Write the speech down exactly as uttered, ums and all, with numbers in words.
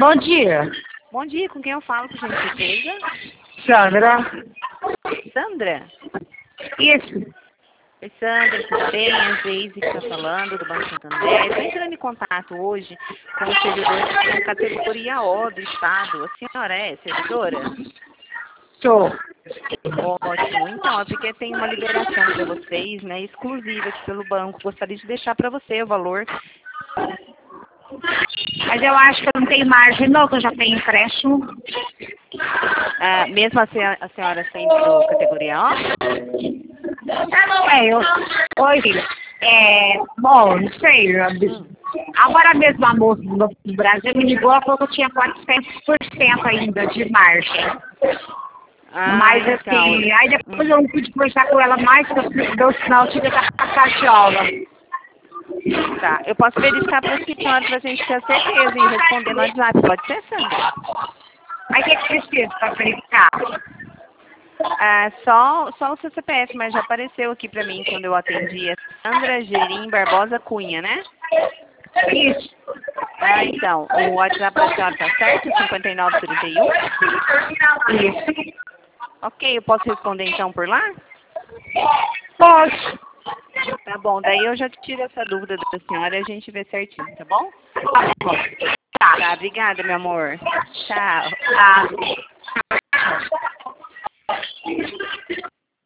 Bom dia. Bom dia, com quem eu falo, por gentileza? Sandra. Sandra? Isso. Oi, Sandra, tudo bem? É a Geise que está falando, do Banco Santander. Estou entrando em contato hoje com o servidor da categoria O do Estado. A senhora é servidora? Sou. Ótimo. Então, é porque tem uma liberação para vocês, né, exclusiva aqui pelo banco. Gostaria de deixar para você o valor. Mas eu acho que eu não tenho margem, não, que eu já tenho empréstimo. Ah, mesmo a, se a senhora sendo categoria O? É, eu. Oi, filho. É, bom, não sei. Hum. Agora mesmo a moça do Brasil me ligou, ela falou que eu tinha quatrocentos por cento ainda de margem. Ah, Mas então. assim, aí depois Hum. eu não pude conversar com ela mais, porque eu deu sinal, eu tive que passar de aula. Tá, eu posso verificar para a senhora para a gente ter certeza em responder no WhatsApp. Pode ser, Sandra? Aí o que, que precisa para verificar? Ah, só, só o seu C P F, mas já apareceu aqui para mim quando eu atendi. É Sandra Gerim Barbosa Cunha, né? Isso. Ah, então, o WhatsApp da senhora tá certo? cinquenta e nove trinta e um? Isso. Ok, eu posso responder então por lá? Pode. Tá bom, daí eu já tiro essa dúvida da senhora e a gente vê certinho, tá bom? Tá bom. Tá. Tá, obrigada, meu amor. Tchau. Tá.